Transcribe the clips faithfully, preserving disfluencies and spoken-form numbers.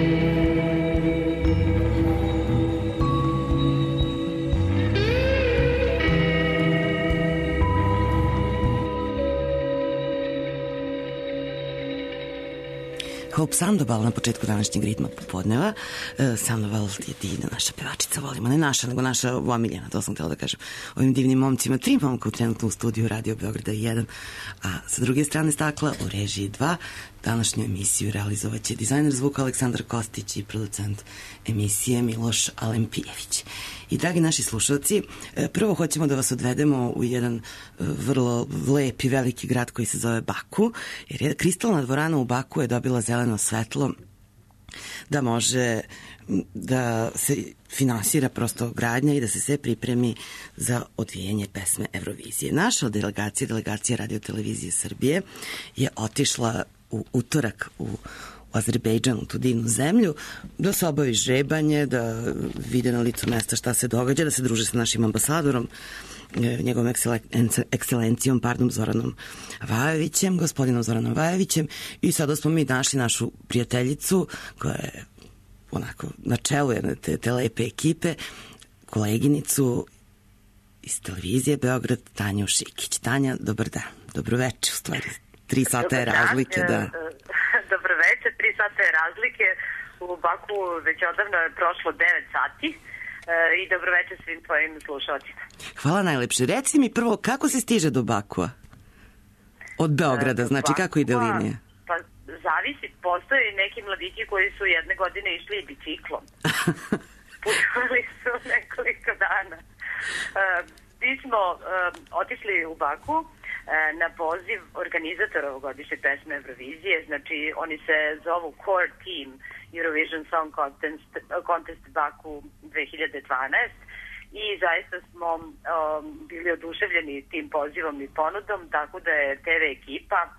Hope Sandoval na početku današnjeg ritma popodneva. Uh, Sandoval je divna naša pevačica, volimo, ne naša, nego naša omiljena, to sam htjela da kažem. Ovim divnim momcima, tri momka trenutno u studiju Radio Beograda jedan, a sa druge strane stakla u režiji dva. Današnju emisiju realizovaće dizajner zvuka Aleksandar Kostić i producent emisije Miloš Alempijević. I dragi naši slušalci, prvo hoćemo da vas odvedemo u jedan vrlo lep i veliki grad koji se zove Baku, jer je kristalna dvorana u Baku je dobila zeleno svetlo da može da se finansira prosto gradnja i da se sve pripremi za odvijanje pesme Eurovizije. Naša delegacija, delegacija Radio Televizije Srbije je otišla u utorak u u Azerbejdžan, u tu divnu zemlju, da se obavi žrebanje, da vide na licu mesta šta se događa, da se druže sa našim ambasadorom, njegovom ekscelencijom, pardon, Zoranom Vajevićem, gospodinom Zoranom Vajevićem, i sada smo mi našli našu prijateljicu koja je onako na čelu jedne te, te lepe ekipe, koleginicu iz televizije Beograd, Tanju Šikić. Tanja, dobar dan, dobro večer, u stvari, tri sata je razlike, da... Dobro večer, tri sata je razlike, u Baku već odavno je prošlo devet sati e, i dobro večer svim tvojim slušalcima. Hvala najlepše. Reci mi prvo, kako se stiže do Bakua? Od Beograda, e, znači Bakua, kako ide linija? Pa zavisi, postoje neki mladići koji su jedne godine išli biciklom. Putovali su nekoliko dana. E, mi smo e, otišli u Baku na poziv organizatora ovogodišnje pesme Eurovizije, znači oni se zovu Core Team Eurovision Song Contest, Contest Baku dve hiljade dvanaest i zaista smo um, bili oduševljeni tim pozivom i ponudom, tako da je te ve ekipa uh,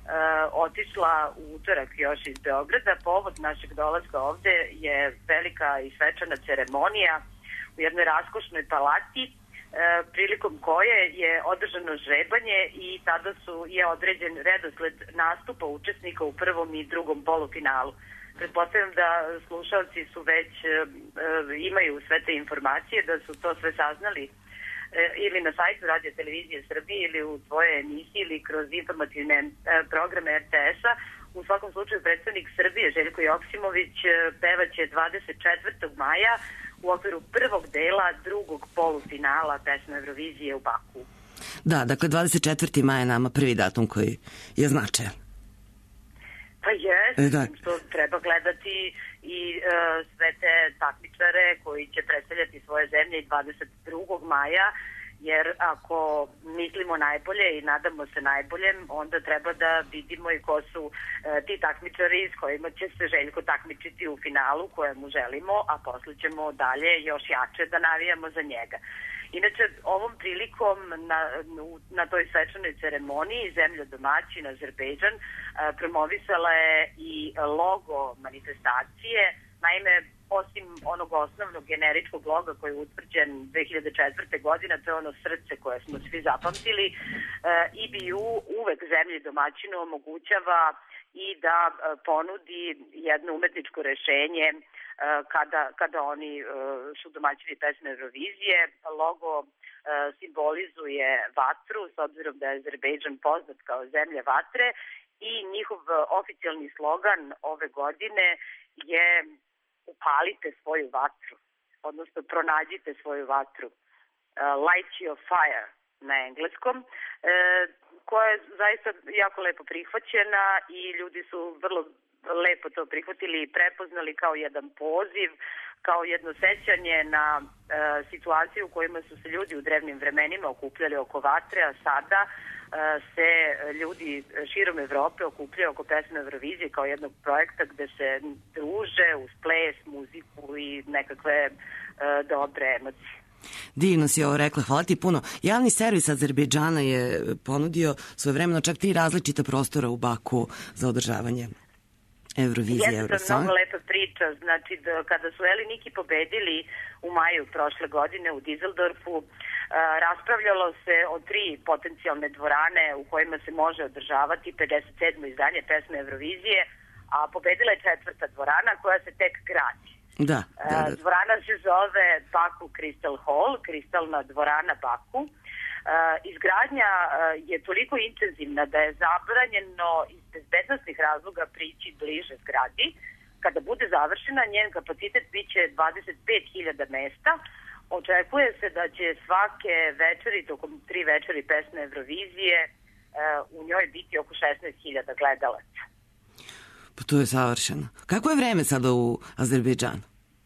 otišla u utorak još iz Beograda. Povod našeg dolaska ovde je velika i svečana ceremonija u jednoj raskošnoj palati, E, prilikom koje je održano žrebanje i tada su je određen redosled nastupa učesnika u prvom i drugom polufinalu. Pretpostavljam da slušalci su već e, imaju sve te informacije, da su to sve saznali e, ili na sajtu Radio Televizije Srbije ili u svojoj emisiji ili kroz informativne e, programe er te es a. U svakom slučaju predstavnik Srbije Željko Joksimović pevaće dvadeset četvrtog maja u okviru prvog dela drugog polufinala pesme Eurovizije u Baku. Da, dakle dvadeset četvrti maj je nama prvi datum koji je značajan. Pa jes, da. Što treba gledati i uh, sve te takmičare koji će predstavljati svoje zemlje i dvadeset drugog maja, jer ako mislimo najbolje i nadamo se najboljem, onda treba da vidimo i ko su e, ti takmičari s kojima će se Željko takmičiti u finalu kojemu želimo, a posle ćemo dalje još jače da navijamo za njega. Inače, ovom prilikom na, na toj svečanoj ceremoniji zemlja domaćin Azerbejdžan e, promovisala je i logo manifestacije. Naime, osim onog osnovnog generičkog loga koji je utvrđen dve hiljade četvrte godine, to je ono srce koje smo svi zapamtili, i be u uvek zemlji domaćinu omogućava i da ponudi jedno umetničko rešenje kada, kada oni su domaćini pesme Eurovizije. Logo simbolizuje vatru, s obzirom da je Azerbejdžan poznat kao zemlja vatre, i njihov oficijalni slogan ove godine je upalite svoju vatru, odnosno pronađite svoju vatru, uh, light your fire na engleskom, uh, koja je zaista jako lepo prihvaćena i ljudi su vrlo lepo to prihvatili i prepoznali kao jedan poziv, kao jedno sećanje na uh, situaciju u kojima su se ljudi u drevnim vremenima okupljali oko vatre, a sada se ljudi širom Evrope okupljaju oko pesme Eurovizije kao jednog projekta gde se druže uz ples, muziku i nekakve uh, dobre emocije. Divno si ovo rekla, hvala ti puno. Javni servis Azerbejdžana je ponudio svojevremeno čak tri različita prostora u Baku za održavanje Eurovizije. Jeste, to je mnogo lepa priča. Znači, da, kada su Eliniki pobedili u maju prošle godine u Dizeldorfu, uh, raspravljalo se o tri potencijalne dvorane u kojima se može održavati pedeset sedmo izdanje pesme Eurovizije, a pobedila je četvrta dvorana koja se tek gradi. Da, da, da. Dvorana se zove Baku Crystal Hall, kristalna dvorana Baku. Izgradnja je toliko intenzivna da je zabranjeno iz bezbednostnih razloga prići bliže zgradi. Kada bude završena, njen kapacitet biće dvadeset pet hiljada mesta. Očekuje se da će svake večeri, tokom tri večeri pesme Eurovizije, u njoj biti oko šesnaest hiljada gledalaca. Pa to je savršeno. Kako je vreme sada u Azerbejdžanu?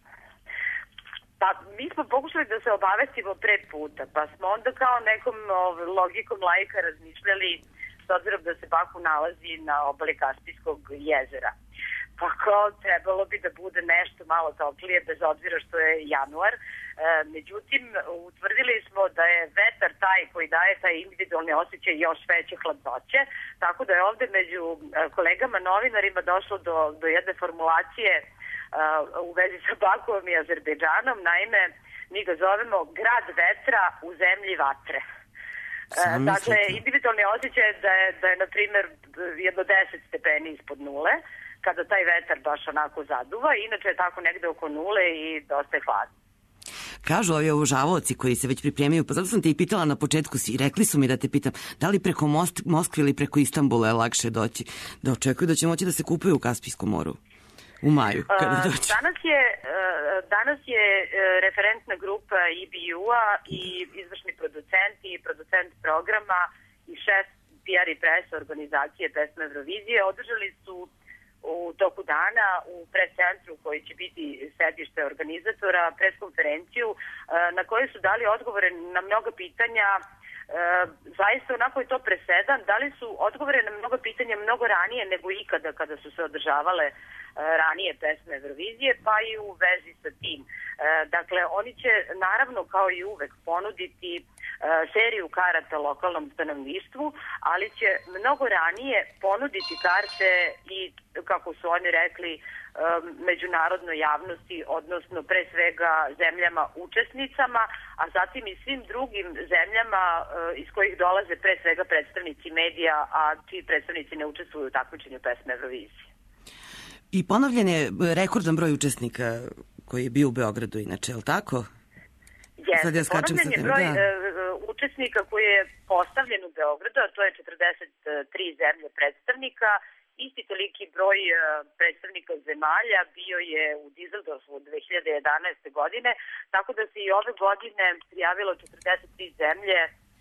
Pa mi smo pokušali da se obavestimo pre puta, pa smo onda kao nekom logikom laika razmišljali, s obzirom da se Baku nalazi na obali Kaspijskog jezera. Pa kao trebalo bi da bude nešto malo toplije, bez obzira što je januar. E, međutim, utvrdili smo da je vetar taj koji daje taj individualni osjećaj još veće hladnoće, tako da je ovde među kolegama novinarima došlo do, do jedne formulacije u vezi sa Bakuom i Azerbejdžanom. Naime, mi ga zovemo grad vetra u zemlji vatre. Sam dakle, mislite. Individualni osjećaj je da je, da je na primjer, jedno deset stepeni ispod nule, kada taj vetar baš onako zaduva, inače je tako negde oko nule i dosta je hladno. Kažu ovi obožavaoci koji se već pripremaju, pa zato sam te i pitala na početku, i rekli su mi da te pitam, da li preko Most, Moskve ili preko Istanbula je lakše doći, da očekuju da će moći da se kupaju u Kaspijskom moru u maju, kada doći. Danas je, danas je referentna grupa I B U-a i izvršni producent i producent programa i šef P R i pres organizacije pesme Eurovizije održali su u toku dana u pres-centru koji će biti sedište organizatora pres-konferenciju na kojoj su dali odgovore na mnoga pitanja. E, zaista onako je to presedan, dali su odgovore na mnoga pitanja mnogo ranije nego ikada kada su se održavale e, ranije pesme Eurovizije, pa i u vezi sa tim. E, dakle, oni će naravno kao i uvek ponuditi e, seriju karata lokalnom stanovništvu, ali će mnogo ranije ponuditi karte i, kako su oni rekli, međunarodnoj javnosti, odnosno pre svega zemljama učesnicama, a zatim i svim drugim zemljama iz kojih dolaze pre svega predstavnici medija, a čiji predstavnici ne učestvuju u takmičenju pesme Eurovizije. I ponovljen je rekordan broj učesnika koji je bio u Beogradu inače, je li tako? Jeste, ja ponovljen je broj da. učesnika koji je postavljen u Beogradu, a to je četrdeset tri zemlje predstavnika. Isti toliki broj predstavnika zemalja bio je u Dizeldorfu dve hiljade jedanaeste. godine, tako da se i ove godine prijavilo četrdeset tri zemlje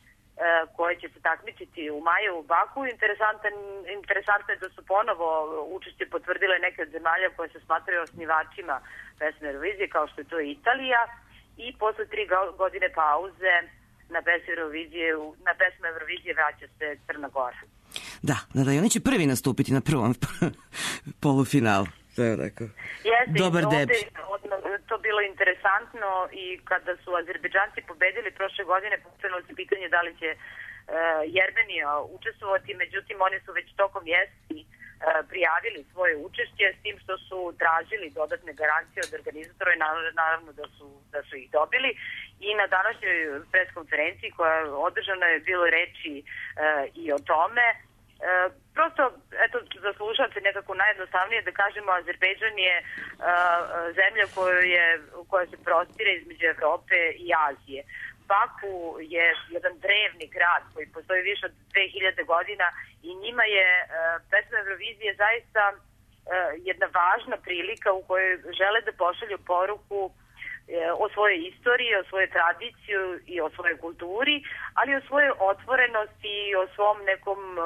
koje će se takmičiti u maju u Baku. Interesantno je da su ponovo učešće potvrdile neke od zemalja koje se smatraju osnivačima pesme Eurovizije, kao što je to Italija, i posle tri godine pauze na pesme Eurovizije, na pesme Eurovizije vraća se Crna Gora. Da, da, da, i oni će prvi nastupiti na prvom polufinalu. To je tako. Jeste, dobar debi. To bilo interesantno i kada su Azerbejdžanci pobedili prošle godine, postavilo se pitanje da li će uh, Jermenija učestvovati, međutim oni su već tokom jeseni uh, prijavili svoje učešće, s tim što su tražili dodatne garancije od organizatora i naravno da su, da su ih dobili. I na današnjoj preskonferenciji koja je održana je bilo reči uh, i o tome. E, prosto, eto, za slušalce nekako najjednostavnije da kažemo, Azerbejdžan je a, zemlja koja, je, koja se prostire između Evrope i Azije. Baku je jedan drevni grad koji postoji više od dve hiljade godina i njima je a, pesma Eurovizije zaista a, jedna važna prilika u kojoj žele da pošalju poruku o svojoj istoriji, o svojoj tradiciju i o svojoj kulturi, ali o svojoj otvorenosti i o svom nekom uh,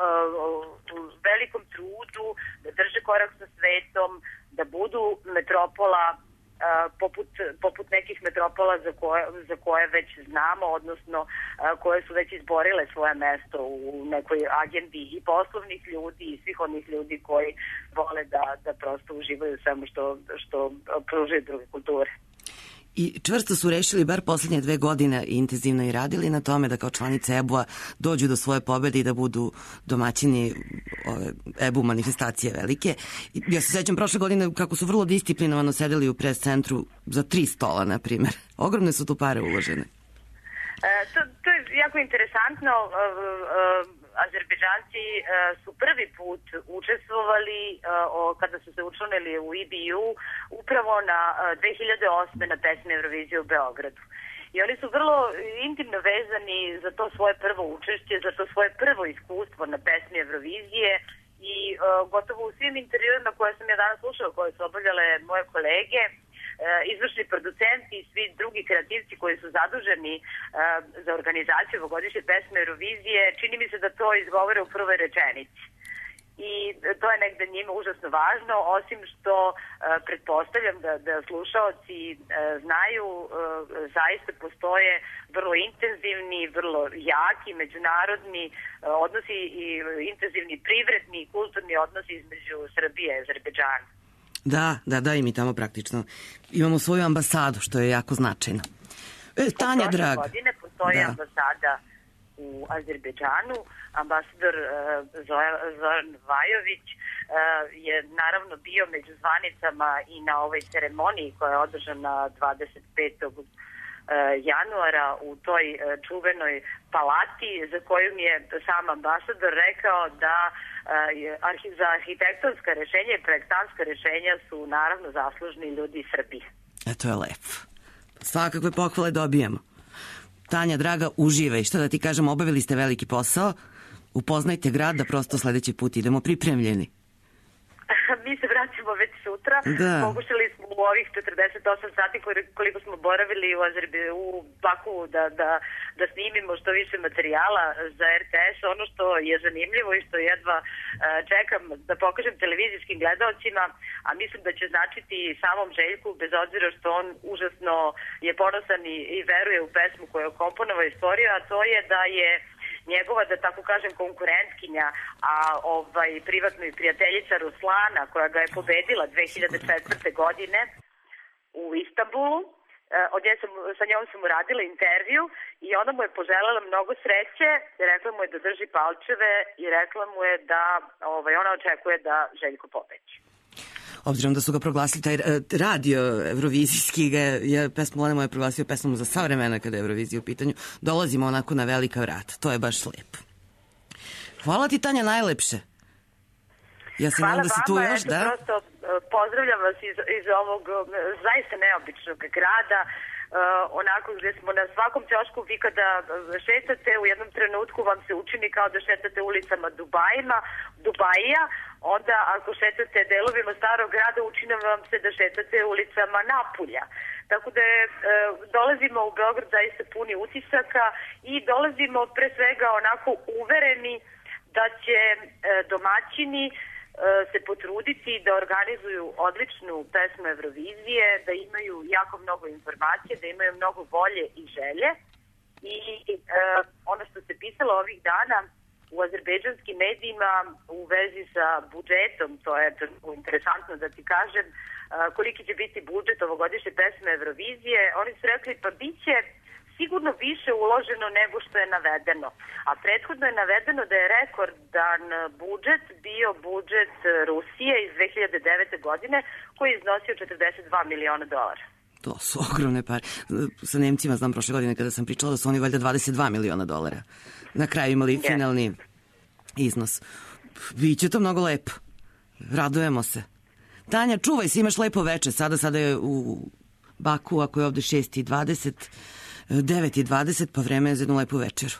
uh, velikom trudu da drže korak sa svetom, da budu metropola uh, poput, poput nekih metropola za koje, za koje već znamo, odnosno uh, koje su već izborile svoje mesto u nekoj agendi i poslovnih ljudi i svih onih ljudi koji vole da, da prosto uživaju svemu što, što pružaju druge kulture. I čvrsto su rešili, bar poslednje dve godine, intenzivno i radili na tome da kao članice E B U-a dođu do svoje pobede i da budu domaćini ove E B U manifestacije velike. Ja se sećam prošle godine kako su vrlo disciplinovano sedeli u pres-centru za tri stola, na primjer. Ogromne su tu pare uložene. E, to, to je jako interesantno. Azerbejdžanci su prvi put učestvovali kada su se učlanili u I B U upravo na dve hiljade osme na pesmi Eurovizije u Beogradu. I oni su vrlo intimno vezani za to svoje prvo učešće, za to svoje prvo iskustvo na pesmi Eurovizije i gotovo u svim intervjuima koje sam ja danas slušala, koje su obavljale moje kolege, izvršni producenti i svi drugi kreativci koji su zaduženi za organizaciju ovogodišnje pesme Eurovizije, čini mi se da to izgovore u prvoj rečenici. I to je negde njima užasno važno, osim što pretpostavljam da, da slušaoci znaju, zaista postoje vrlo intenzivni, vrlo jaki međunarodni odnosi i intenzivni privredni i kulturni odnosi između Srbije i Azerbejdžana. Da, da, da, i mi tamo praktično imamo svoju ambasadu, što je jako značajno. E, Tanja, draga. Godine postoji da. ambasada u Azerbejdžanu. Ambasador uh, Zoran Vajović uh, je naravno bio među zvanicama i na ovoj ceremoniji koja je održana dvadeset petog januara u toj čuvenoj palati za koju mi je sam ambasador rekao da uh, za arhitektonska rešenja i projektantska rešenja su naravno zaslužni ljudi iz Srbije. E, to je lepo. Svakakve pohvale dobijemo. Tanja, draga, uživaj. Šta da ti kažem, obavili ste veliki posao. Upoznajte grad da prosto sledeći put idemo pripremljeni. Mi se vraćamo već sutra. Da. Pokušali smo u ovih četrdeset osam sati koliko smo boravili u, Azerbe, u Baku da, da, da snimimo što više materijala za R T S. Ono što je zanimljivo i što jedva uh, čekam da pokažem televizijskim gledalcima, a mislim da će značiti samom Željku, bez obzira što on užasno je ponosan i, i veruje u pesmu koju je komponovao i stvorio, a to je da je njegova, da tako kažem, konkurentkinja, a ovaj privatno i prijateljica Ruslana, koja ga je pobedila dve hiljade četvrte. godine u Istanbulu, od nje sam, sa njom sam uradila intervju i ona mu je poželjela mnogo sreće, rekla mu je da drži palčeve i rekla mu je da ovaj, ona očekuje da Željko pobedi. Obzirom da su ga proglasili, taj radio evrovizijski, ga je pesmu Lana moja proglasio pesmom za sva vremena kada je Eurovizija u pitanju, dolazimo onako na velika vrata. To je baš lepo. Hvala ti, Tanja, najlepše. Ja se nadam da si tu još, da? Hvala vama, prosto pozdravljam vas iz, iz ovog zaista neobičnog grada, Uh, onako gde smo na svakom ćošku, vi kada šetate u jednom trenutku vam se učini kao da šetate ulicama Dubajima, Dubajija, onda ako šetate delovima starog grada učini vam se da šetate ulicama Napulja. Tako da je, uh, dolazimo u Beograd zaista puni utisaka i dolazimo pre svega onako uvereni da će uh, domaćini se potruditi da organizuju odličnu pesmu Eurovizije, da imaju jako mnogo informacije, da imaju mnogo volje i želje. I e, ono što se pisalo ovih dana u azerbejdžanskim medijima u vezi sa budžetom, to je interesantno da ti kažem, e, koliki će biti budžet ovogodišnje pesme Eurovizije, oni su rekli pa bit će sigurno više uloženo nego što je navedeno. A prethodno je navedeno da je rekordan budžet bio budžet Rusije iz dve hiljade devete. godine koji je iznosio četrdeset dva miliona dolara. To su ogromne pare. Sa Nemcima znam prošle godine kada sam pričala da su oni valjda dvadeset dva miliona dolara. Na kraju imali yes. finalni iznos. Biće to mnogo lepo. Radujemo se. Tanja, čuvaj se, imaš lepo veče. Sada, sada je u Baku, ako je ovde šest i dvadeset, devet i dvadeset, pa vreme je za jednu lepu večeru.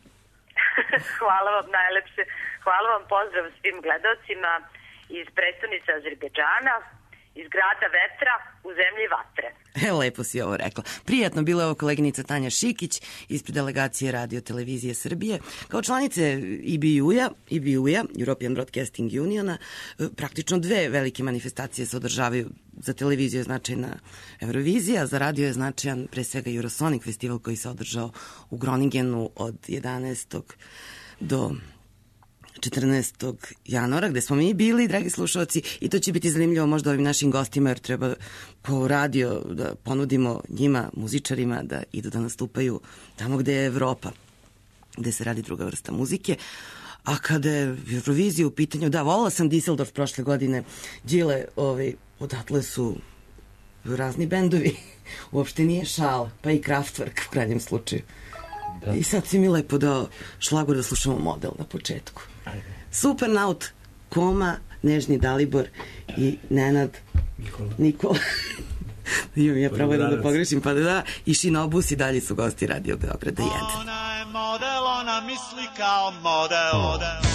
Hvala vam najlepše. Hvala vam, pozdrav svim gledalcima iz prestonice Azerbejdžana, iz grada vetra u zemlji vatre. E, lepo si ovo rekla. Prijatno bila je ovo koleginica Tanja Šikić ispred delegacije Radio Televizije Srbije. Kao članice I B U-a, I B U-a, European Broadcasting Uniona, praktično dve velike manifestacije se održavaju. Za televiziju je značajna Eurovizija, za radio je značajan pre svega Eurosonic festival koji se održao u Groningenu od jedanaestog do četrnaestog januara, gde smo mi bili, dragi slušalci, i to će biti zanimljivo možda ovim našim gostima, jer treba po radio da ponudimo njima, muzičarima, da idu da nastupaju tamo gde je Evropa, gde se radi druga vrsta muzike. A kada je Eurovizija u pitanju, da, volala sam Düsseldorf prošle godine, Đile, ovaj, odatle su razni bendovi, uopšte nije šala, pa i Kraftwerk u krajnjem slučaju. I sad si mi lepo dao šlagor da slušamo Model na početku. Supernaut, Koma, Nežni Dalibor i Nenad Nikola. Nikola. Imam ja pravo da pogrešim, pa da da. I Šinobus i dalje su gosti Radio Beograda jedan. Ona je model, ona misli kao model. model.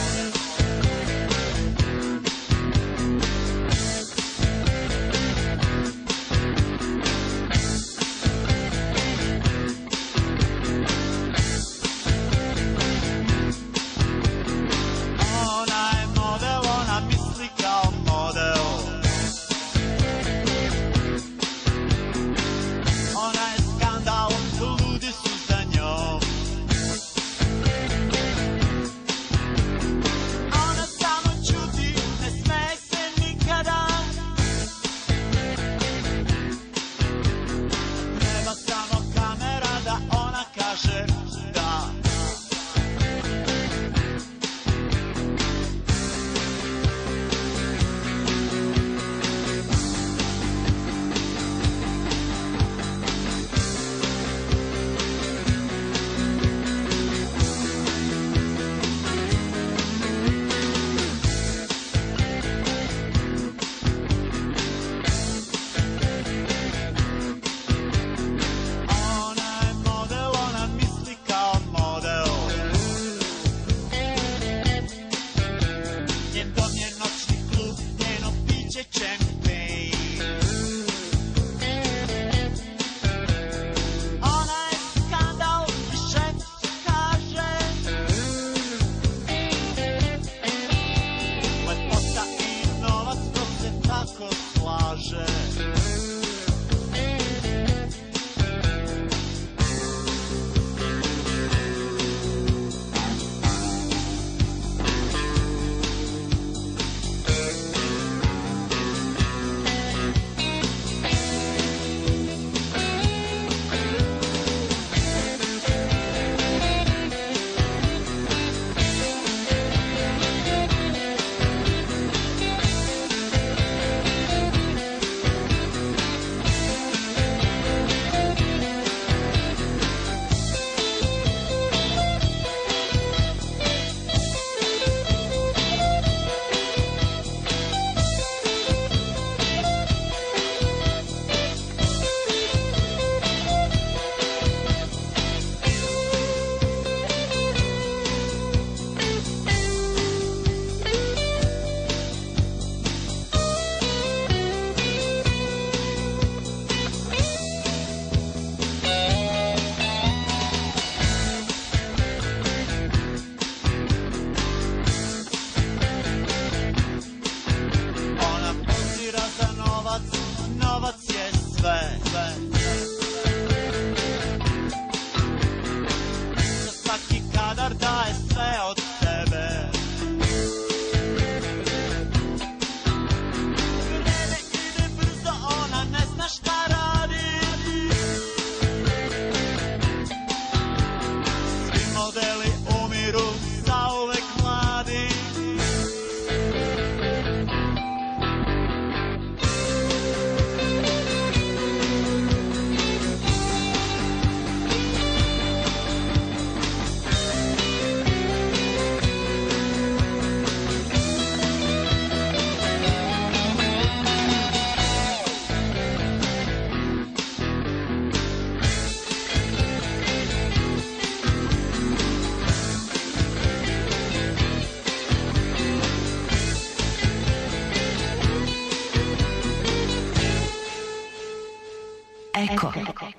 Eko.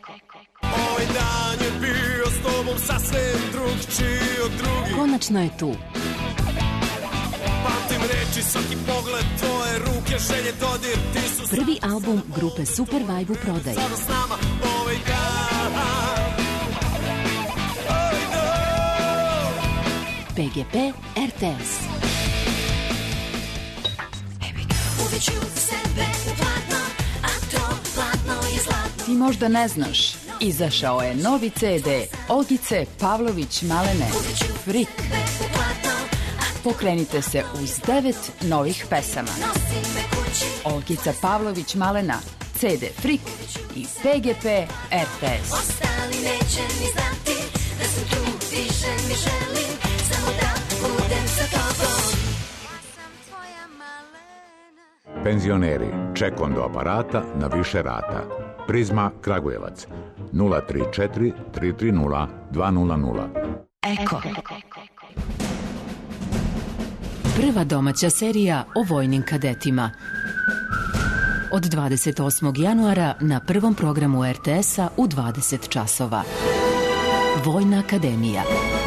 Ovaj dan je bio s tobom sasvim drugčiji od drugih. Konačno je tu. Pamtim reči, svaki pogled, tvoje ruke, želje, dodir, ti su... Prvi album grupe Super Vibe u prodaji. Sada s nama ovaj dan. Ovaj dan. P G P R T S. Uveću sebe u platno, a to platno je zlatno. Ti možda ne znaš, izašao je novi C D Olgice Pavlović Malene Frik. Pokrenite se uz devet novih pesama. Olgica Pavlović Malena, C D Frik i P G P R T S. Ostali neće ni znati da sam tu, više ne želim samo da budem sa tobom. Penzioneri, ček onda aparata na više rata. Prizma Kragujevac nula tri četiri tri tri nula dva nula nula. Eko. Prva domaća serija o vojnim kadetima. Od dvadeset osmog januara na prvom programu er te es-a u dvadeset časova. Vojna akademija.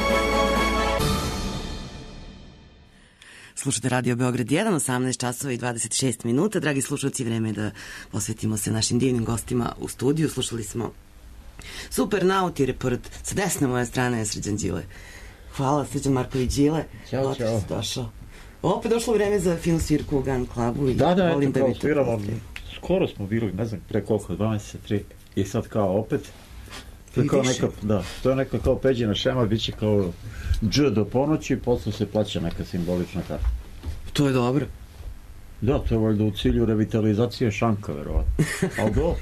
Slušate Radio Beograd jedan, osamnaest časova i dvadeset šest minuta. Dragi slušalci, vreme je da posvetimo se našim divnim gostima u studiju. Slušali smo Super Nauti, report sa desne moje strane je Srđan Đile. Hvala, Srđan Marković Đile. Ćao, čao. Došao. Opet došlo vreme za finu svirku u Gun Clubu. I da, da, volim eto, da kao sviramo. Skoro smo bili, ne znam, pre koliko, dva meseca, tri. I sad kao opet. To je kao neka, da, to je neka kao peđena šema, bit će kao dž do ponoći, posle se plaća neka simbolična karta. To je dobro. Da, to je valjda u cilju revitalizacije šanka, verovatno. Ali dobro.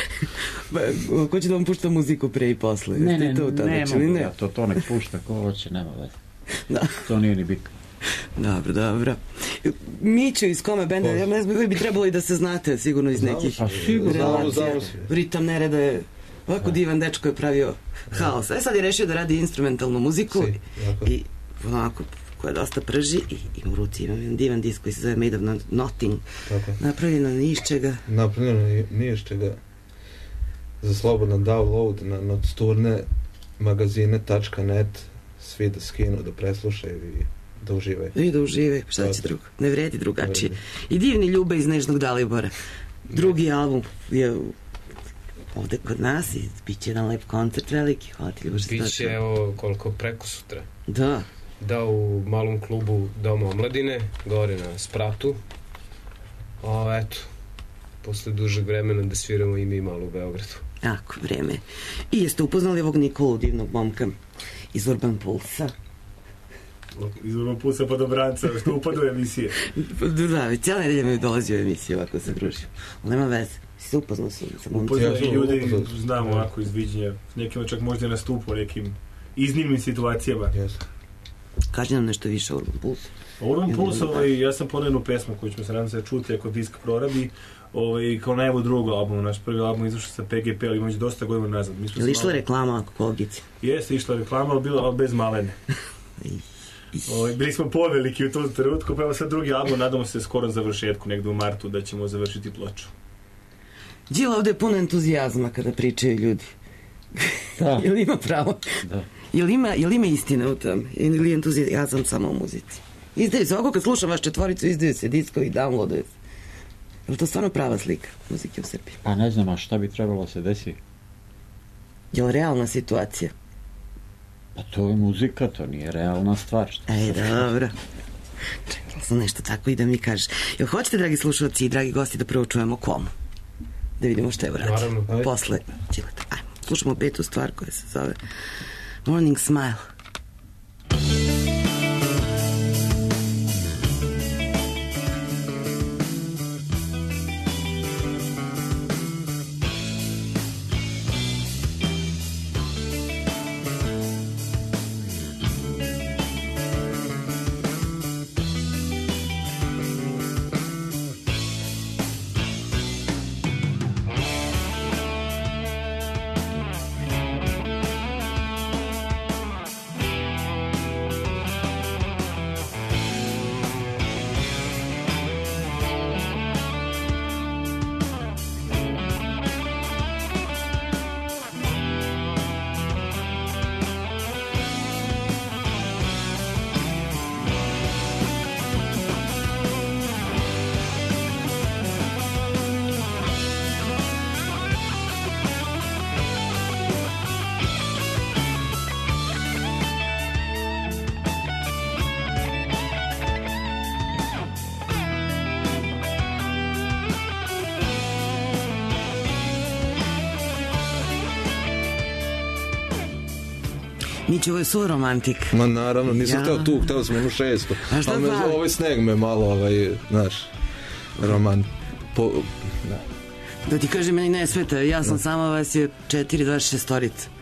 Ko će da vam pušta muziku pre i posle? Ne, ne, to ne, ne, mogu ja, to, to nek pušta, ko hoće, nema veze. Da. To nije ni bitno. Dobro, dobro. Mićo iz Kome benda, ja ne znam, vi bi trebalo i da se znate sigurno iz nekih relacija. Ritam nereda je ovako divan dečko je pravio haos. E sad je rešio da radi instrumentalnu muziku i onako koja dosta prži i, i u ruci imam jedan divan disk koji se zove Made of Nothing. Napravljeno ni iz čega. Napravljeno ni iz čega za slobodan download na notsturne magazine tačka net, svi da skinu, da preslušaju i da uživaju. I da uživaju, šta će drugo? Ne vredi drugačije. I divni Ljube iz Nežnog Dalibora. Drugi album je ovde kod nas i bit će jedan lep koncert veliki. Hvala ti, Ljubaš. Biće, evo, koliko preko sutra. Da. Da, u malom klubu Doma omladine, gore na Spratu. O, eto, posle dužeg vremena da sviramo i mi malo u Beogradu. Jako vreme. I jeste upoznali ovog Nikolu, divnog momka iz Urban Pulsa? Iz Urban Pulsa pa Dobranca, što upadu u emisije. Da, već cijela nedelja mi dolazi u emisiju, ovako se družio. Ali nema veze, si se upoznao sa momcima. Upoznao i ljudi, znamo ovako iz viđenja. Nekima čak možda nastupu u nekim iznimnim situacijama. Jesu. Kaži nam nešto više o Urban Pulsu. O Urban Pulsu, ovaj, ja sam podao jednu pesmu koju ćemo se nadam se čuti ako disk prorabi. Ovaj, kao najavu drugog albuma, naš prvi album izašao sa pe ge pe, ali imaće dosta godina nazad. Je li išla malo... reklama ako Kolgici? Jeste, išla reklama, ali bila ali bez Malene. Ovaj, bili smo poveliki u tom trenutku, pa evo sad drugi album, nadamo se skoro završetku, negde u martu, da ćemo završiti ploču. Đila, ovde je puno entuzijazma kada pričaju ljudi. Da. Je li ima pravo? Da. Je li ima, je li ima istine u tom? Ili je entuzijazam samo u muzici? Izdaju se, ovako kad slušam vaš četvoricu, izdaju se diskovi, downloadaju se. Je li to stvarno prava slika muzike u Srbiji? Pa ne znam, a šta bi trebalo se desi? Je li realna situacija? Pa to je muzika, to nije realna stvar. Ej, dobro. Čekala sam nešto tako i da mi kažeš. Jel hoćete, dragi slušalci i dragi gosti, da prvo čujemo Komu? Da vidimo šta je uradio. Naravno. Posle Đileta. Ajmo, slušamo petu stvar koja se zove Morning Smile. Mići, ovo je suv romantik. Ma naravno, nisam ja. hteo tu, hteo sam ono šesto. A šta me, ovaj sneg me malo, ovaj, znaš, roman... Po, da. Da ti kažem, meni ne sveta, ja sam da. sama vas je četiri dvadeset šestorica.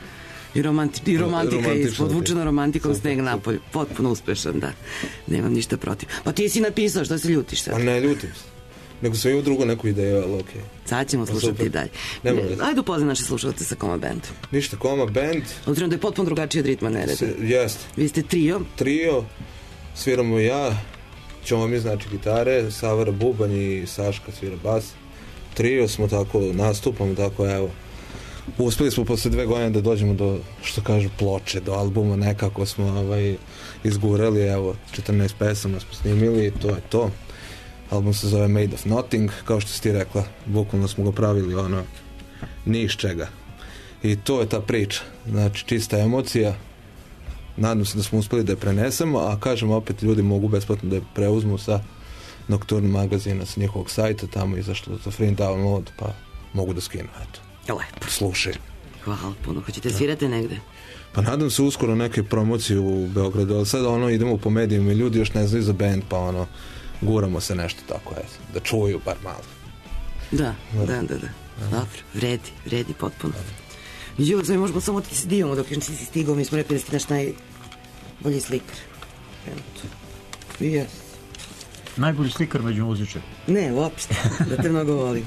I, romanti, i romantika je Romantično, podvučena romantikom, sneg napolju. Potpuno uspešan, da. Nemam ništa protiv. Pa ti si napisao, što se ljutiš sad? Pa ne ljutim se. Nego sam imao drugu neku ideju, ali okej. Okay. Sad ćemo slušati dalje. Ne, ajde upoznaj naše slušalce sa Koma Band. Ništa, Koma Band. Obzirom da je potpuno drugačiji od Ritma nereda. Jeste. Vi ste trio. Trio, sviramo ja, ćemo mi znači gitare, Savara bubanj i Saška svira bas. Trio smo tako, nastupamo tako, evo. Uspeli smo posle dve godine da dođemo do, što kažu, ploče, do albuma, nekako smo ovaj, izgurali, evo, četrnaest pesama smo snimili i to je to. Album se zove Made of Nothing, kao što si ti rekla, bukvalno smo ga pravili, ono, ni iz čega. I to je ta priča, znači, čista emocija, nadam se da smo uspeli da je prenesemo, a kažem opet, ljudi mogu besplatno da je preuzmu sa Nocturne magazina, sa njihovog sajta, tamo izašlo za free download, pa mogu da skinu, eto. Lepo. Slušaj. Hvala puno. Hoćete svirati negde? Pa nadam se uskoro neke promocije u Beogradu, ali sad ono idemo po medijima i ljudi još ne znaju za band, pa ono guramo se nešto tako, eto, da čuju bar malo. Da, da, da, da. da. Dobro, vredi, vredi potpuno. Međutim, sve možemo samo ti se divamo dok još nisi stigao, mi smo rekli da si naš najbolji slikar. I jes. Najbolji slikar među muzičarima? Ne, uopšte, da te mnogo volim.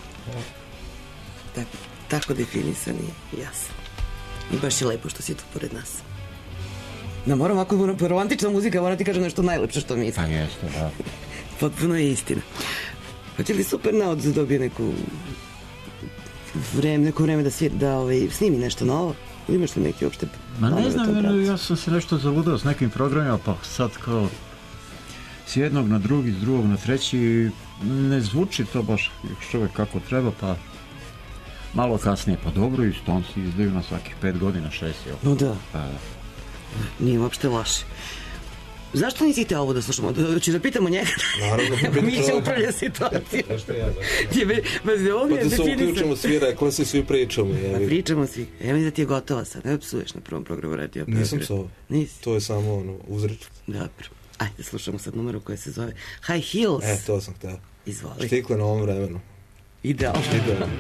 Tako, tako definisan i jasan. I baš je lepo što si tu pored nas. Da, moram, ako je romantična muzika, moram ti kažem nešto najlepše što mislim. Pa jeste, da. Potpuno je istina. Hoće li Super Naud da dobije neku vreme, neko vreme da, svi, da ovaj, snimi nešto novo? Ili imaš li neki uopšte... Ma ne znam, ja sam se nešto zaludao s nekim programima, pa sad kao s jednog na drugi, s drugog na treći, ne zvuči to baš još uvek kako treba, pa malo kasnije, pa dobro, i Stonesi izdaju na svakih pet godina, šest, jel? No da. Pa, da. Nije uopšte loše. Zašto nisi te ovo da slušamo? Hoću da pitamo njega. Naravno, pa mi će upravlja situacijom. Zašto ja? Pa da se uključimo svi, rekla si, svi pričamo. Pa pričamo svi. Evo mi da ti je gotova sad. Ne psuješ na prvom programu radio. Nisam psovao. Nisi? To je samo ono, uzreč. Dobro. Ajde, slušamo sad numeru koja se zove High Heels. E, to sam hteo. Izvoli. Štikle na ovom vremenu. Idealno. Idealno.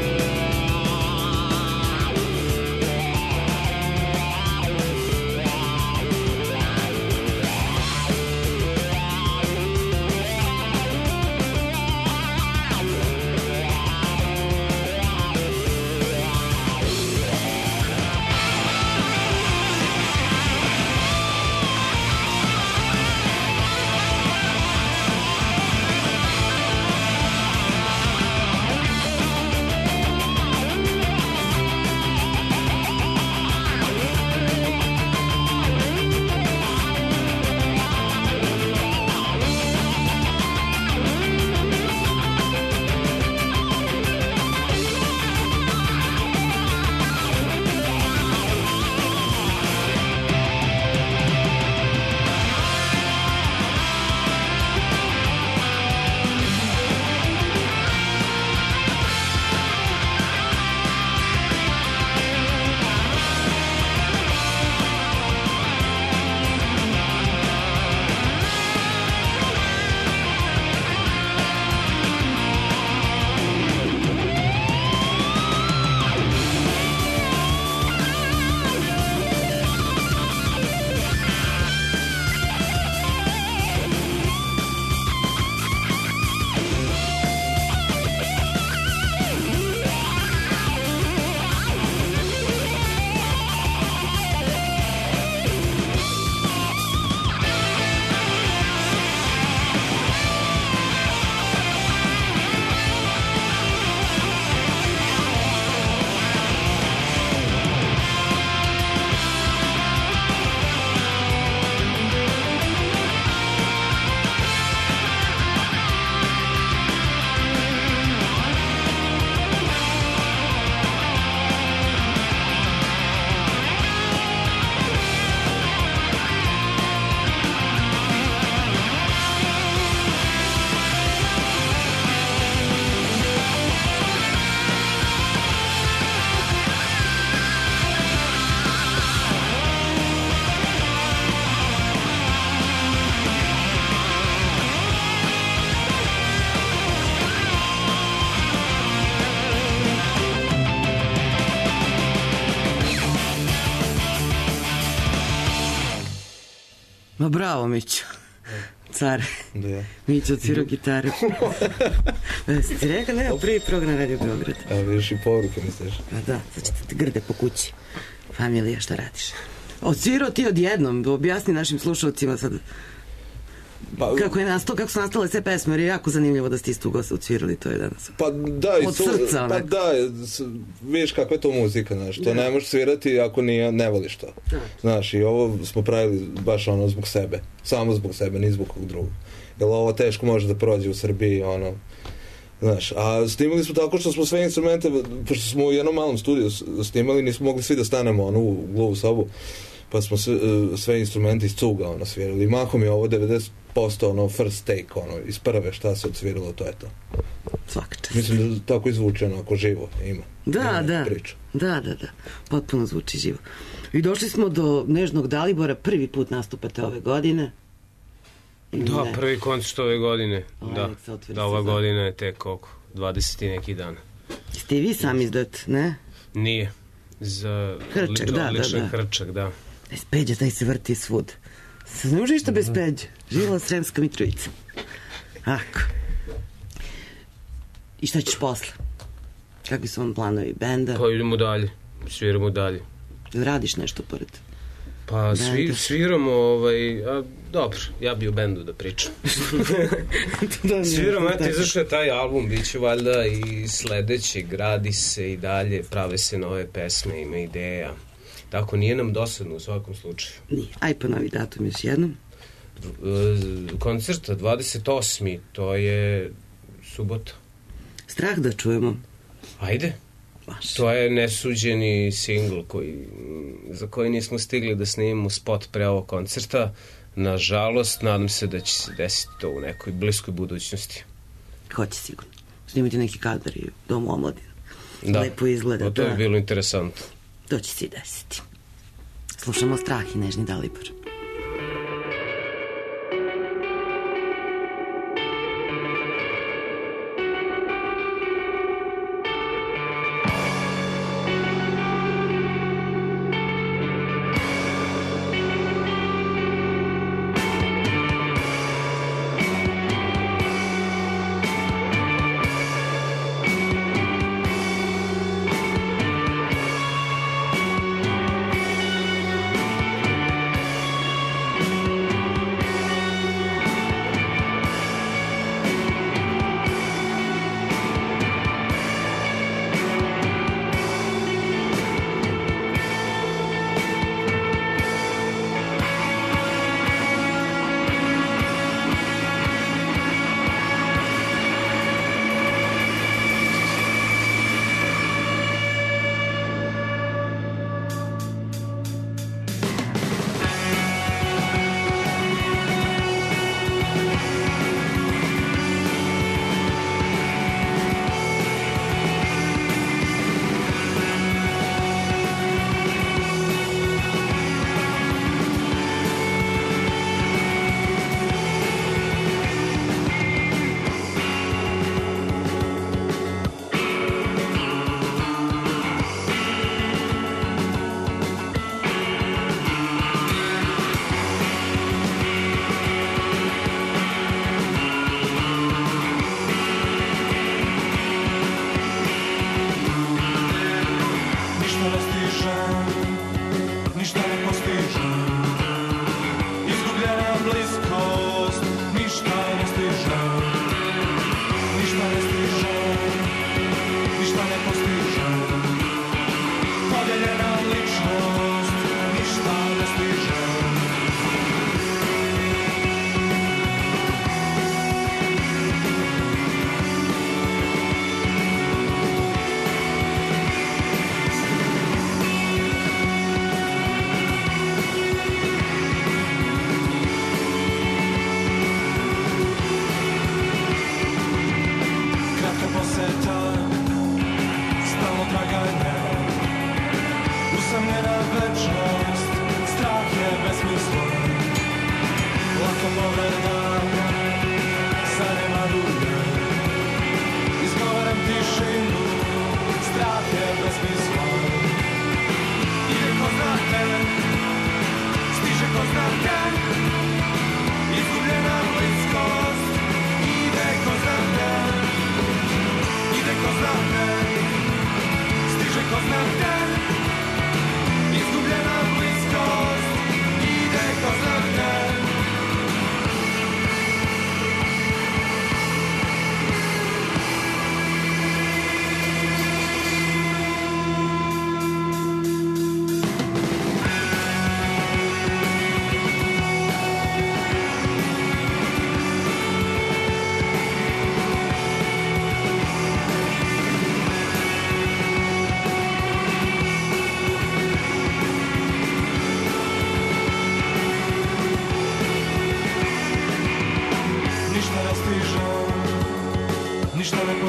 Thank Ma bravo, Mićo. Car. Da. Mićo odsvirao gitaru. Si ti rekao, nema prvi program Radio Beograd. Evo vidiš i poruke, misliš? Pa da, sad ćete te grde po kući. Familija, šta radiš? Odsvirao ti odjednom, objasni našim slušalcima sad. Pa, kako, je nastao, kako su nastale sve pesme, jer je jako zanimljivo da ste istu goste odsvirali, to je danas. Pa da, od su, srca, pa da, vidiš kakva je to muzika, znaš, to da. Ne možeš svirati ako nije, ne voliš to. Da. Znaš, i ovo smo pravili baš ono zbog sebe, samo zbog sebe, ni zbog kog drugog. Jer ovo teško može da prođe u Srbiji, ono, znaš, a snimali smo tako što smo sve instrumente, pošto smo u jednom malom studiju snimali, nismo mogli svi da stanemo, ono, u gluvu sobu, pa smo sve, sve instrumente iz cuga, ono, svirali. Mahom je ovo devedeset posto ono first take, ono, iz prve šta se odsviralo, to je to. Svaka čast. Mislim da tako izvuče onako živo, ima. Da, ima da. Priča. Da, da, da. Potpuno zvuči živo. I došli smo do Nežnog Dalibora, prvi put nastupate ove godine. Da, ne. Prvi koncert ove godine. Ovaj, da, da ova za... godina je tek koliko? dvadeset i neki dan. Ste i vi sam izdat, ne? Nije. Za Hrčak, lično, da, ličan da, da. Hrčak, da. Peđa, taj se vrti svud. Ne može ništa bez Peđe. Živjela Sremska Mitrovica. Ako. I šta ćeš posle? Kakvi su vam planovi benda? Pa idemo dalje. Sviramo dalje. Radiš nešto pored? Pa svi, sviramo, ovaj, a, dobro, ja bi u bendu da pričam. da, sviramo, eto, izašao je taj album, bit će valjda i sledeće, gradi se i dalje, prave se nove pesme, ima ideja. Tako, nije nam dosadno u svakom slučaju. Nije. Aj pa novi datum još jednom. Koncerta dvadeset osmi to je subota. Strah da čujemo. Ajde. Baš. To je nesuđeni singl koji, za koji nismo stigli da snimimo spot pre ovog koncerta. Nažalost, nadam se da će se desiti to u nekoj bliskoj budućnosti. Hoće sigurno. Snimati neki kadar i u Domu omladine. Da. Lepo izgleda. O, to je da. bilo interesantno. To će se i desiti. Slušamo Strah i Nežni Dalibor.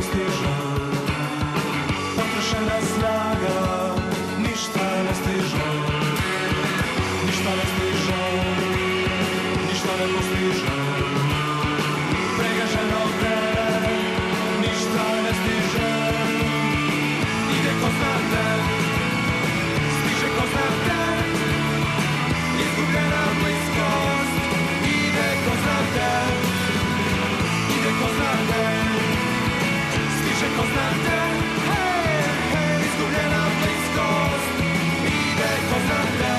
stiže, potrošena snaga, ništa ne stiže, ništa ne stiže, ništa ne postiže, pregaženo vreme, ništa ne stiže, ide ko zna gde, stiže ko zna gde, izgubljena bliskost, ide ko zna gde, ide ko zna gde, stiže ko zna gde, hej, hej, izgubljena bliskost, ide ko zna gde.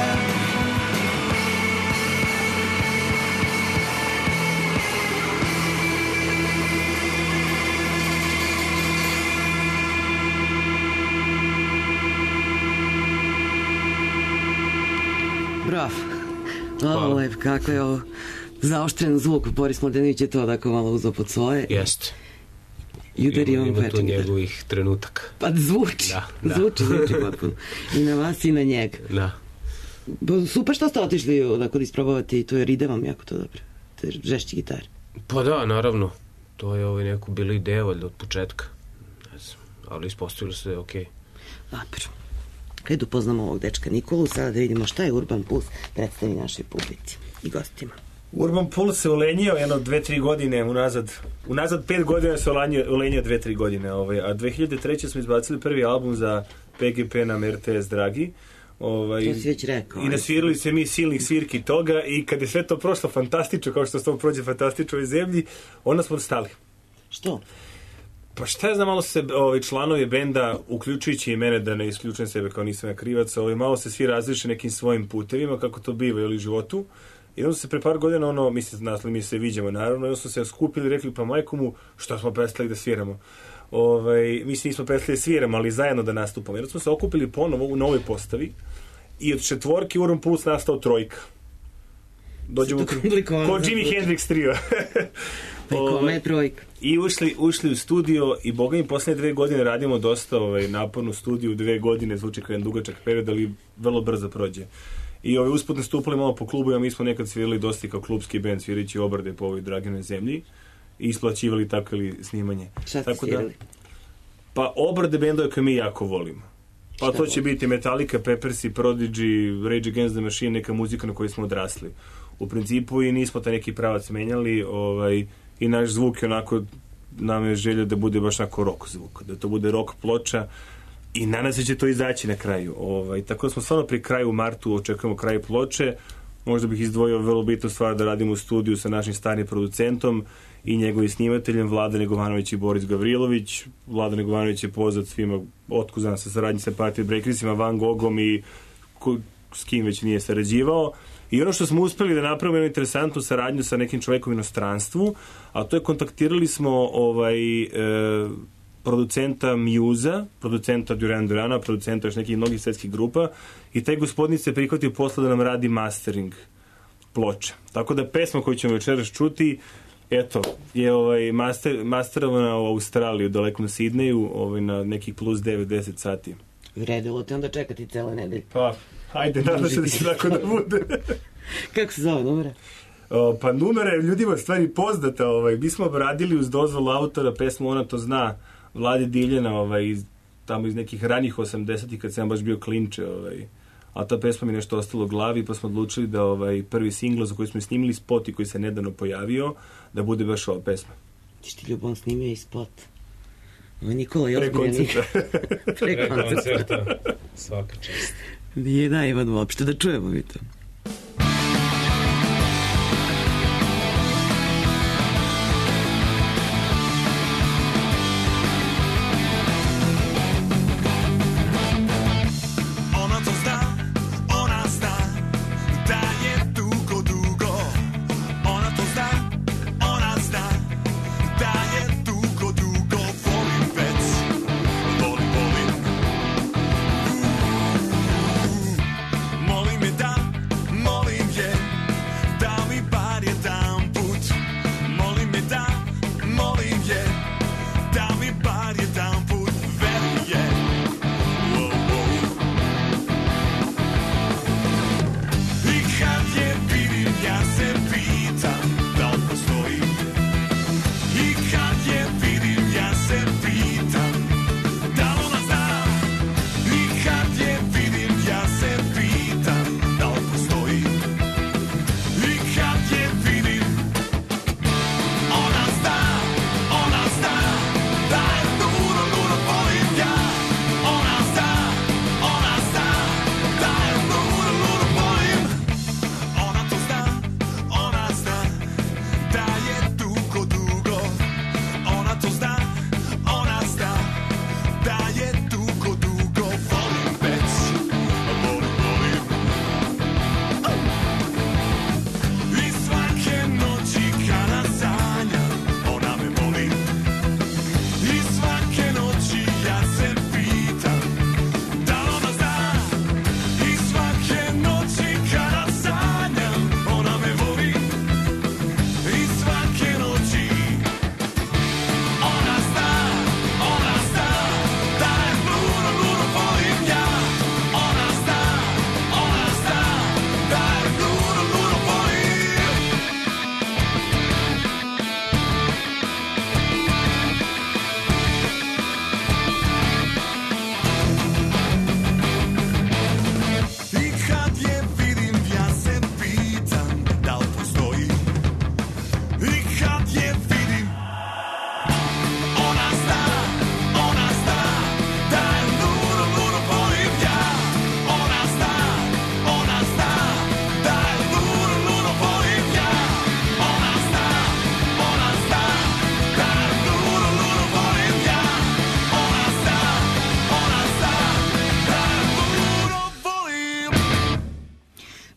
Bravo. Ovo lep, kako je ovo zaoštren zvuk. Boris Mladenović je to tako malo uzao pod svoje. Jeste. I udari on Ima tu pečak. njegovih trenutaka. Pa zvuči. Da, da. Zvuči, zvuči potpuno. I na vas i na njega. Da. Pa, super što ste otišli onako da isprobavate i to je ide vam jako to dobro. Te žešći gitare. Pa da, naravno. To je ovaj neku bila ideja valjda od početka. Ne znam, ali ispostavilo se da je okej. Dobro. Kad upoznamo ovog dečka Nikolu, sada da vidimo šta je Urban Puls predstavi našoj publici i gostima. Urban Puls se ulenjio jedno dve, tri godine unazad. Unazad pet godina se ulenjio, ulenjio dve, tri godine. Ovaj. A dve hiljade treće smo izbacili prvi album za P G P na R T S Dragi. Ovaj, to si već rekao. I nasvirali se mi silnih svirki toga i kad je sve to prošlo fantastično, kao što s tom prođe fantastično u ovoj zemlji, onda smo stali. Što? Pa šta ja znam, malo se ovaj, članovi benda, uključujući i mene, da ne isključujem sebe kao nisam ja krivac, ovaj, malo se svi različe nekim svojim putevima, kako to biva ili u životu. I onda su se pre par godina, ono, mi se, nasli, mi se viđamo naravno, i onda su se skupili i rekli, pa majku mu, što smo prestali da sviramo. Ovaj, mi se nismo prestali da sviramo, ali zajedno da nastupamo. Jer smo se okupili ponovo u novoj postavi i od četvorki Urban Puls nastao trojka. Dođemo ko Jimi Hendrix trio. Kome je trojka? I ušli, ušli u studio i boga mi poslednje dve godine radimo dosta ovaj, napornu studiju, dve godine zvuči kao jedan dugačak period, ali vrlo brzo prođe. I ovaj, usput nastupali malo po klubu, a mi smo nekad svirali dosta kao klubski band, svirići obrade po ovoj Draginoj zemlji i isplaćivali tako ili snimanje. Šta ste svirali? Da, pa obrade bendove koje mi jako volimo. Pa šta to će biti Metallica, Peppersi, Prodigy, Rage Against the Machine, neka muzika na kojoj smo odrasli. U principu i nismo taj neki pravac menjali, ovaj, i naš zvuk je onako, nam je želja da bude baš onako rock zvuk, da to bude rock ploča i nadam se će to izaći na kraju. Ovaj, tako da smo stvarno pri kraju u martu očekujemo kraj ploče. Možda bih izdvojio vrlo bitnu stvar da radimo u studiju sa našim starim producentom i njegovim snimateljem Vladan Negovanović i Boris Gavrilović. Vladan Negovanović je poznat svima otkuzan sa saradnji sa Party Breakersima, Van Gogom i ko, s kim već nije sarađivao. I ono što smo uspeli da napravimo jednu interesantnu saradnju sa nekim čovekom u inostranstvu, a to je kontaktirali smo ovaj, e, producenta Muse-a, producenta Duran Durana, producenta još nekih mnogih svetskih grupa i taj gospodin se prihvatio posla da nam radi mastering ploča. Tako da pesma koju ćemo večeras čuti, eto, je ovaj, master, masterovana u Australiji, u dalekom Sidneju, ovaj, na nekih plus devet do deset sati. Vredilo te onda čekati cele nedelje. Pa, hajde, nadam se da će tako da bude. Kako se zove numera? O, pa numera je ljudima stvari poznata. Ovaj. Mi smo radili uz dozvolu autora pesmu Ona to zna, Vlade Diljana, ovaj, iz, tamo iz nekih ranih osamdesetih kad sam baš bio klinče. Ovaj. A ta pesma mi nešto ostalo u glavi, pa smo odlučili da ovaj, prvi singl za koji smo snimili spot i koji se nedavno pojavio, da bude baš ova pesma. Ti ti Ljubon snimio i spot. Ovo je Nikola i Pre koncerta. Pre koncerta. Svaka čast. Nije da, Ivan, uopšte da čujemo mi to. Molim me da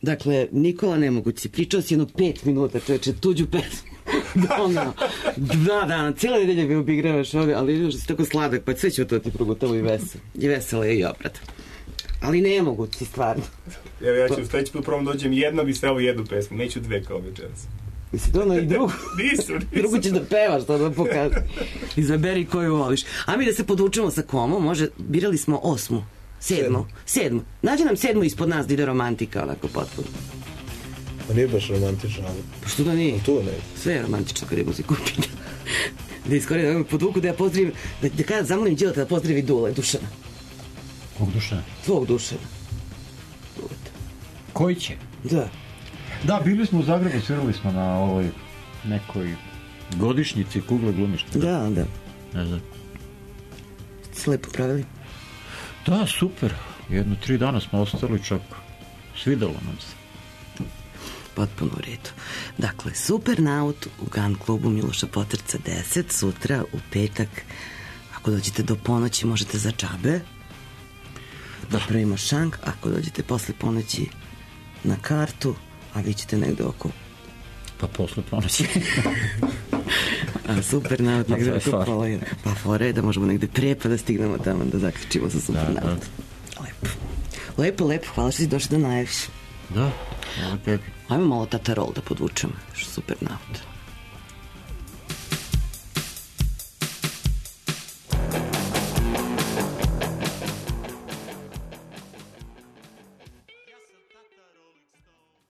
Dakle, Nikola Nemoguć si pričao si jedno pet minuta, čoveče, tuđu pesmu. Ono, dva dana, cijela nedelja bi obigravaš ovdje, ali vidiš da si tako sladak, pa sve ću to ti progotavo i veselo. I veselo je i obrat. Ali Nemoguć si stvarno. Evo, ja ću u sledeći put prvom dođem jedno, bi stavio jednu pesmu, neću dve kao večeras. Jesi dono i drugu? Nisu, nisu. Drugu ćeš da pevaš, to da pokažem. Izaberi koju voliš. A mi da se podvučemo sa komom, može, birali smo osmu, sedmu, sedmu. Nađe nam sedmu ispod nas da ide romantika, onako potpuno. Pa nije baš romantično, ali... Pa što da nije? Tu ne. Sve je romantično kad je muziku upita. Da iskorije, da me podvuku da ja pozdravim, da, da kada zamolim Đileta da pozdravi Dule, Dušana. Kog Dušana? Tvog Dušana. Koji će? Da. Da, bili smo u Zagrebu, svirali smo na ovoj nekoj godišnjici Kugle glumišta. Da, da. Ne znam. Ste se lepo pravili? Da, super. Jedno tri dana smo ostali čak. Svidalo nam se. Potpuno u redu. Dakle, Supernaut u Gun klubu Miloša Potrca deset, sutra u petak. Ako dođete do ponoći možete za džabe. Da pravimo šank. Ako dođete posle ponoći na kartu, a vi ćete negde oko... Pa posle ponoći. A Supernaut negde oko pola. Pa fore je da možemo negde pre pa da stignemo tamo da zaključimo sa Supernautom. Lepo. Lepo, lepo. Hvala što si došli da najaviš. Da, hvala tebi. Ajmo malo Tata Roll da podvučemo. Supernaut.